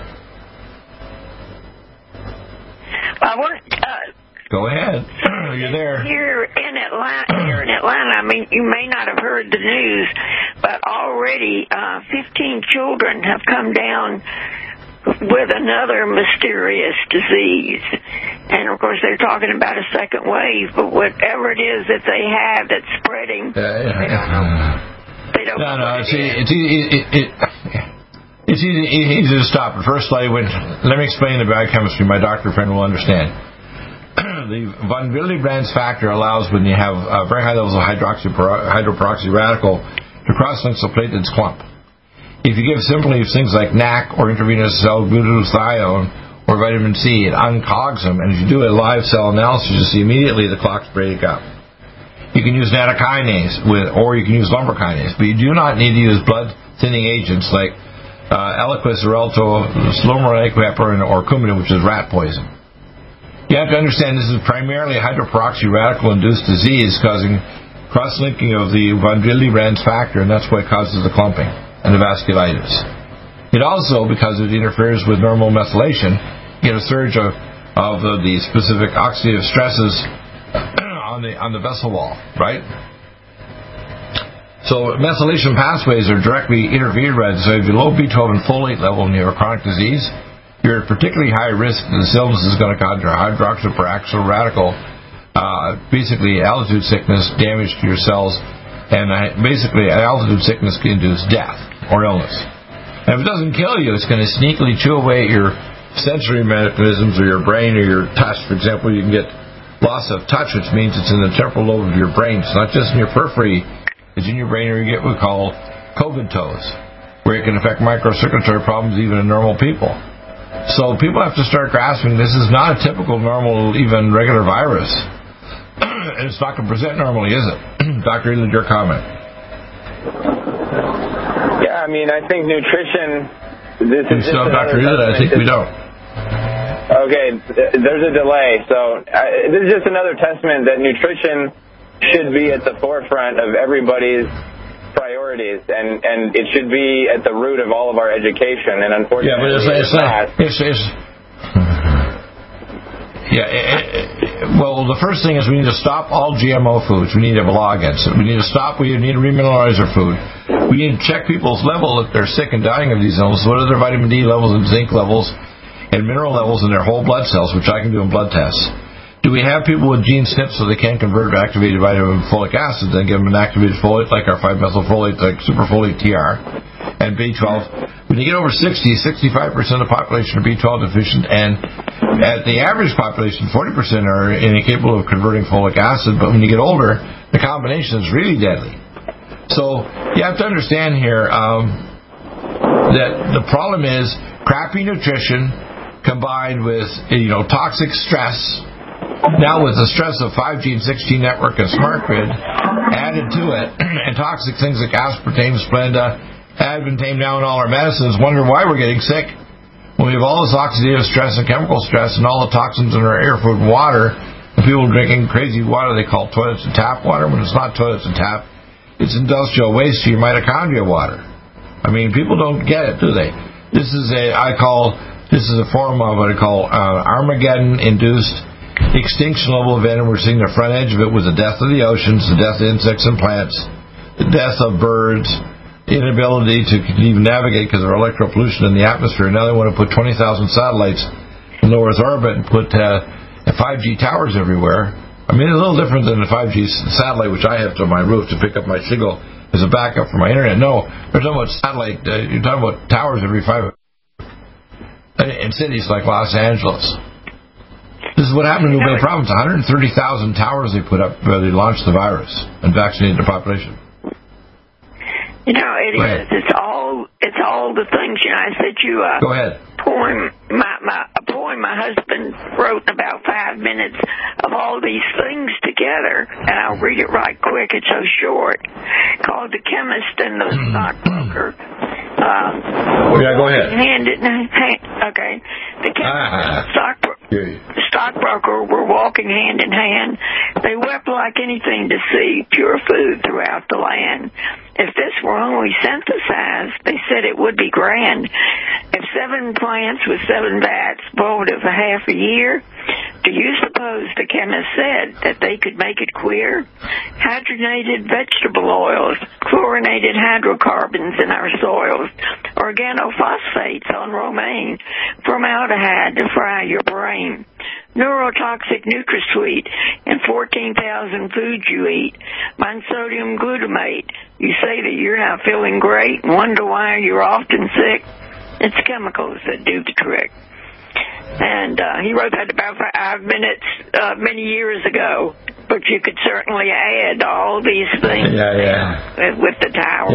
B: Go ahead. You're there.
C: Here in Atlanta, I mean, you may not have heard the news, but already 15 children have come down with another mysterious disease. And, of course, they're talking about a second wave, but whatever it is that they have that's spreading, they don't know. They don't know.
B: No, it's easy to stop. First, let me explain the biochemistry. My doctor friend will understand. The von Willebrand's factor allows, when you have very high levels of hydroperoxy radical, to cross-link the platelets clump. If you give simply things like NAC or intravenous cell glutathione or vitamin C, it unclogs them, and if you do a live cell analysis, you see immediately the clots break up. You can use nattokinase or you can use lumbrikinase, but you do not need to use blood-thinning agents like Eliquis, Xarelto, slomeric pepper, or cumin, which is rat poison. You have to understand this is primarily a hydroperoxy radical-induced disease causing cross-linking of the von Willebrand's factor, and that's what causes the clumping and the vasculitis. It also, because it interferes with normal methylation, you get a surge of the specific oxidative stresses on the vessel wall, right? So methylation pathways are directly interfered by. So if you have low B12 and folate level and you have a chronic disease, you're at particularly high risk that this illness is going to cause your hydroxyperoxyl radical, basically altitude sickness, damage to your cells, and basically altitude sickness can induce death or illness. And if it doesn't kill you, it's going to sneakily chew away at your sensory mechanisms or your brain or your touch. For example, you can get loss of touch, which means it's in the temporal lobe of your brain. It's not just in your periphery, it's in your brain, or you get what we call comatose, where it can affect microcirculatory problems even in normal people. So people have to start grasping this is not a typical, normal, even regular virus. And it's not going to present normally, is it? Dr. Elid, your comment.
F: Yeah, I mean, I think nutrition... This is
B: Dr. Elid, I think we don't.
F: Okay, there's a delay. So this is just another testament that nutrition should be at the forefront of everybody's priorities, and it should be at the root of all of our education. And unfortunately,
B: well, the first thing is we need to stop all GMO foods. We need to have a law against it. We need to remineralize our food. We need to check people's level if they're sick and dying of these illnesses. What are their vitamin D levels and zinc levels and mineral levels in their whole blood cells, which I can do in blood tests. Do we have people with gene SNPs so they can't convert to activated vitamin folic acid, then give them an activated folate like our 5-methylfolate, like superfolate TR, and B12? When you get over 65% of the population are B12 deficient, and at the average population, 40% are incapable of converting folic acid, but when you get older, the combination is really deadly. So you have to understand here that the problem is crappy nutrition combined with toxic stress. Now with the stress of 5G and 6G network and smart grid added to it, and toxic things like aspartame, Splenda, Advantame now in all our medicines, wonder why we're getting sick. When we have all this oxidative stress and chemical stress and all the toxins in our air, food, and water, and people drinking crazy water they call toilets and tap water, when it's not toilets and tap, it's industrial waste to your mitochondria water. I mean, people don't get it, do they? This is a form of what I call Armageddon-induced extinction level event, and we're seeing the front edge of it with the death of the oceans, the death of insects and plants, the death of birds, inability to even navigate because of electropollution in the atmosphere. Now they want to put 20,000 satellites in low Earth orbit and put 5G towers everywhere. I mean, it's a little different than the 5G satellite, which I have to my roof to pick up my signal as a backup for my internet. No, we're talking about satellite. You're talking about towers every 5 in cities like Los Angeles. This is what happened in Hubei province. 130,000 towers they put up where they launched the virus and vaccinated the population.
C: It is. It's all the things. I said
B: Go ahead.
C: A poem my husband wrote in about 5 minutes of all these things together, and I'll read it right quick. It's so short. Called The Chemist and the Stockbroker.
B: Yeah, go ahead.
C: Okay. The chemist and the stockbroker. the stockbroker were walking hand in hand. They wept like anything to see pure food throughout the land. If this were only synthesized, they said it would be grand. If 7 plants with 7 vats boiled it for half a year, do you suppose the chemist said that they could make it queer? Hydrogenated vegetable oils, chlorinated hydrocarbons in our soils, organophosphates on romaine, formaldehyde to fry your brain, neurotoxic NutraSweet in 14,000 foods you eat, monosodium glutamate. You say that you're not feeling great and wonder why you're often sick. It's chemicals that do the trick. And he wrote that about 5 minutes many years ago. But you could certainly add all these things with the tower.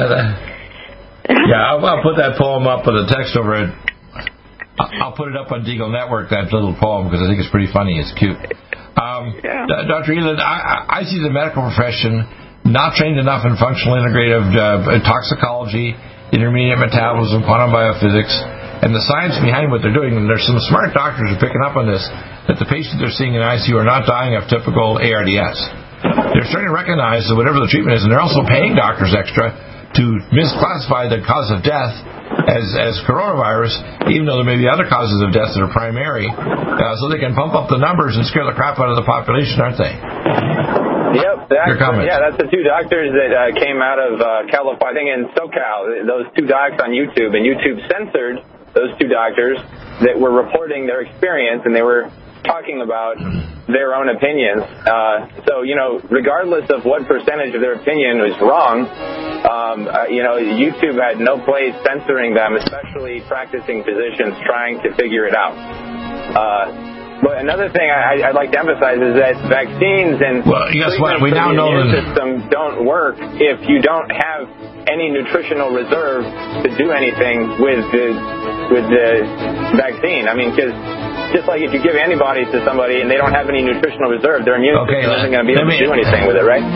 B: I'll put that poem up with a text over it. I'll put it up on Deagle Network, that little poem, because I think it's pretty funny. It's cute. Dr. Elin, I see the medical profession not trained enough in functional integrative toxicology, intermediate metabolism, quantum biophysics, and the science behind what they're doing. And there's some smart doctors who are picking up on this, that the patients they're seeing in ICU are not dying of typical ARDS. They're starting to recognize that whatever the treatment is, and they're also paying doctors extra to misclassify the cause of death as coronavirus, even though there may be other causes of death that are primary, so they can pump up the numbers and scare the crap out of the population, aren't they?
F: Yep. That's the 2 doctors that came out of California, I think in SoCal, those 2 docs on YouTube, and YouTube censored those 2 doctors that were reporting their experience, and they were talking about their own opinions. So, regardless of what percentage of their opinion was wrong, YouTube had no place censoring them, especially practicing physicians trying to figure it out. But another thing I'd like to emphasize is that vaccines and
B: we now know
F: immune system don't work if you don't have any nutritional reserve to do anything with the vaccine. I mean, because just like if you give antibodies to somebody and they don't have any nutritional reserve, their immune system isn't going to be able to do anything with it, right?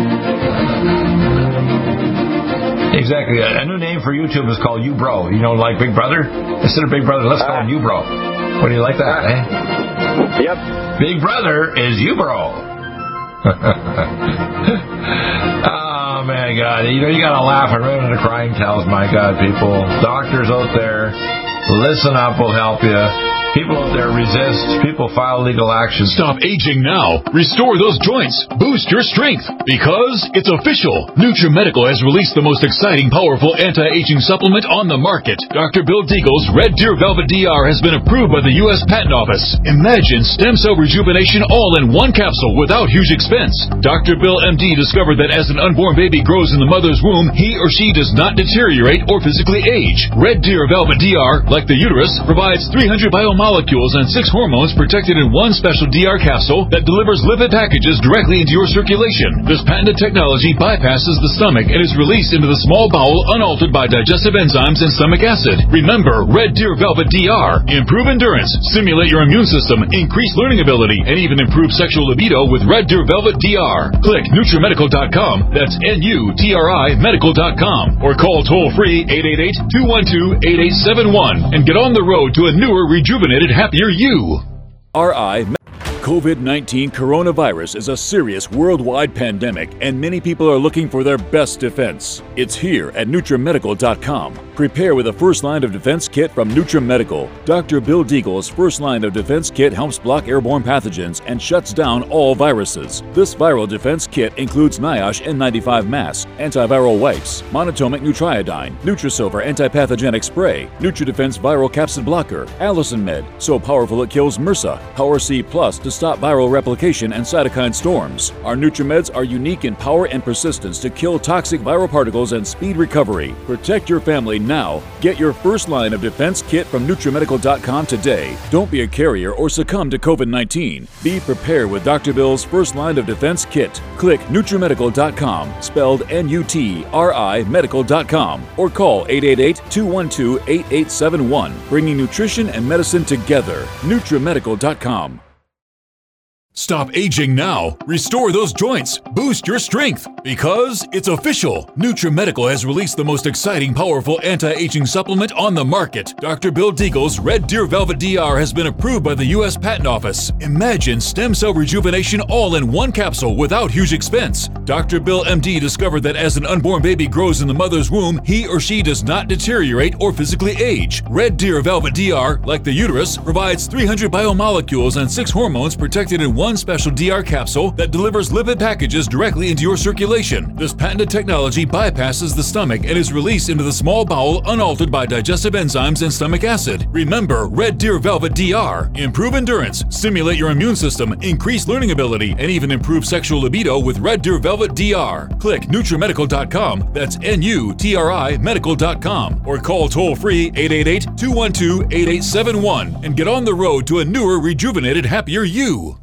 B: Exactly. A new name for YouTube is called YouBro. Like Big Brother? Instead of Big Brother, let's call him YouBro. What do you like that,
F: Yep.
B: Big Brother is YouBro. Oh, my God. You got to laugh and run into crying towels, my God, people. Doctors out there, listen up, will help you. People out there resist. People file legal action.
D: Stop aging now. Restore those joints. Boost your strength. Because it's official. NutriMedical has released the most exciting, powerful anti-aging supplement on the market. Dr. Bill Deagle's Red Deer Velvet DR has been approved by the U.S. Patent Office. Imagine stem cell rejuvenation all in one capsule without huge expense. Dr. Bill MD discovered that as an unborn baby grows in the mother's womb, he or she does not deteriorate or physically age. Red Deer Velvet DR, like the uterus, provides 300 biomolecules and 6 hormones protected in one special DR capsule that delivers lipid packages directly into your circulation. This patented technology bypasses the stomach and is released into the small bowel unaltered by digestive enzymes and stomach acid. Remember, Red Deer Velvet DR. Improve endurance, stimulate your immune system, increase learning ability, and even improve sexual libido with Red Deer Velvet DR. Click NutriMedical.com, that's NUTRI Medical.com, or call toll-free 888-212-8871 and get on the road to a newer, rejuvenated, happier you.
L: COVID-19 coronavirus is a serious worldwide pandemic, and many people are looking for their best defense. It's here at NutriMedical.com. Prepare with a first line of defense kit from NutriMedical. Dr. Bill Deagle's first line of defense kit helps block airborne pathogens and shuts down all viruses. This viral defense kit includes NIOSH N95 mask, antiviral wipes, monatomic Nutriodine, Nutrisilver antipathogenic spray, NutriDefense viral capsid blocker, Allison Med, so powerful it kills MRSA, Power C Plus to stop viral replication and cytokine storms. Our NutriMeds are unique in power and persistence to kill toxic viral particles and speed recovery. Protect your family now. Get your first line of defense kit from NutriMedical.com today. Don't be a carrier or succumb to COVID-19. Be prepared with Dr. Bill's first line of defense kit. Click NutriMedical.com, spelled N-U-T-R-I Medical.com, or call 888-212-8871, bringing nutrition and medicine together. NutriMedical.com. Stop aging now. Restore those joints. Boost your strength. Because it's official. NutriMedical has released the most exciting, powerful anti-aging supplement on the market. Dr. Bill Deagle's Red Deer Velvet DR has been approved by the U.S. Patent Office. Imagine stem cell rejuvenation all in one capsule without huge expense. Dr. Bill MD discovered that as an unborn baby grows in the mother's womb, he or she does not deteriorate or physically age. Red Deer Velvet DR, like the uterus, provides 300 biomolecules and 6 hormones protected in one special DR capsule that delivers lipid packages directly into your circulation. This patented technology bypasses the stomach and is released into the small bowel unaltered by digestive enzymes and stomach acid. Remember Red Deer Velvet DR. Improve endurance, stimulate your immune system, increase learning ability, and even improve sexual libido with Red Deer Velvet DR. Click NutriMedical.com, that's N-U-T-R-I medical.com, or call toll-free 888-212-8871 and get on the road to a newer, rejuvenated, happier you.